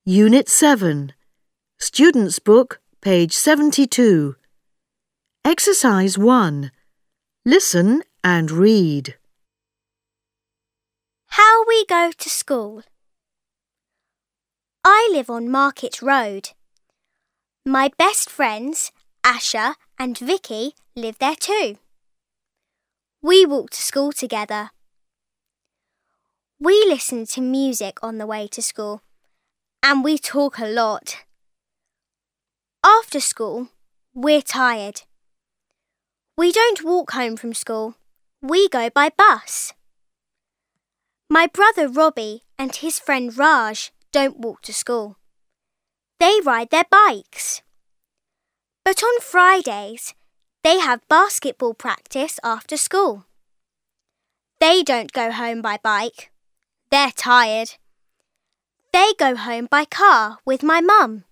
Unit 7, Student's Book, page 72. Exercise 1. Listen and read. How we go to school. I live on Market Road. My best friends, Asha and Vicky, live there too. We walk to school together. We listen to music on the way to school, and we talk a lot. After school, we're tired. We don't walk home from school. We go by bus. My brother Robbie and his friend Raj don't walk to school. They ride their bikes. But on Fridays, they have basketball practice after school. They don't go home by bike. They're tired. They go home by car with my mum.